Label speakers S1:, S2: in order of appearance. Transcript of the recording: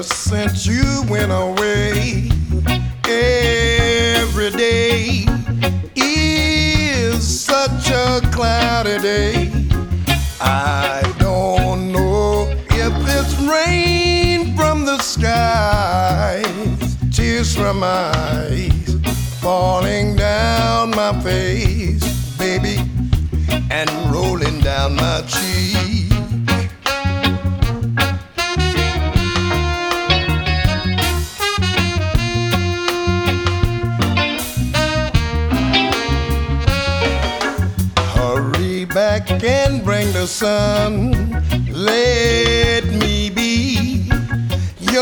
S1: since you went away. Every day is such a cloudy day. I don't know if it's rain from the skies, tears from my eyes falling down my face, baby, and rolling down my cheek. Hurry back and bring the sun.